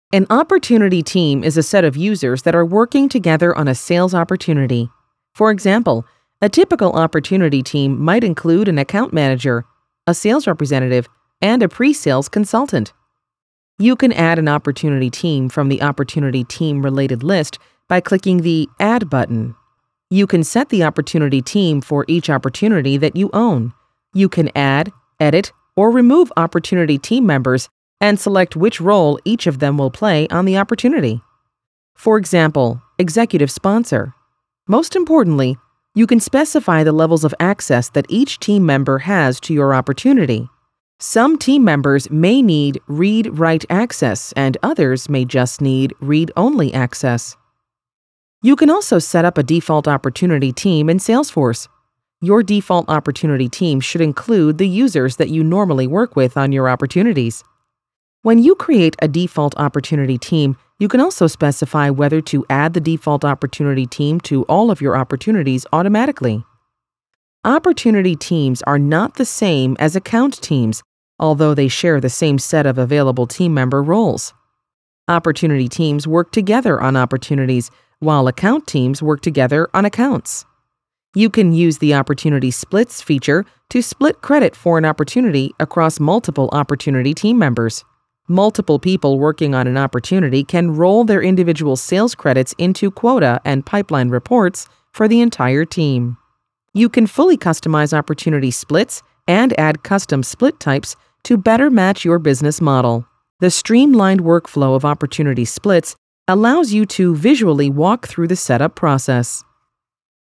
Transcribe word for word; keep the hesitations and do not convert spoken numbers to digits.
An opportunity team is a set of users that are working together on a sales opportunity. For example, a typical opportunity team might include an account manager, a sales representative, and a pre-sales consultant. You can add an opportunity team from the opportunity team related list by clicking the Add button. You can set the opportunity team for each opportunity that you own. You can add, edit, or remove opportunity team members and select which role each of them will play on the opportunity. For example, executive sponsor. Most importantly, you can specify the levels of access that each team member has to your opportunity. Some team members may need read-write access, and others may just need read-only access. You can also set up a default opportunity team in Salesforce. Your default opportunity team should include the users that you normally work with on your opportunities. When you create a default opportunity team, you can also specify whether to add the default opportunity team to all of your opportunities automatically. Opportunity teams are not the same as account teams, although they share the same set of available team member roles. Opportunity teams work together on opportunities, while account teams work together on accounts. You can use the Opportunity Splits feature to split credit for an opportunity across multiple opportunity team members. Multiple people working on an opportunity can roll their individual sales credits into quota and pipeline reports for the entire team. You can fully customize opportunity splits and add custom split types to better match your business model. The streamlined workflow of opportunity splits allows you to visually walk through the setup process.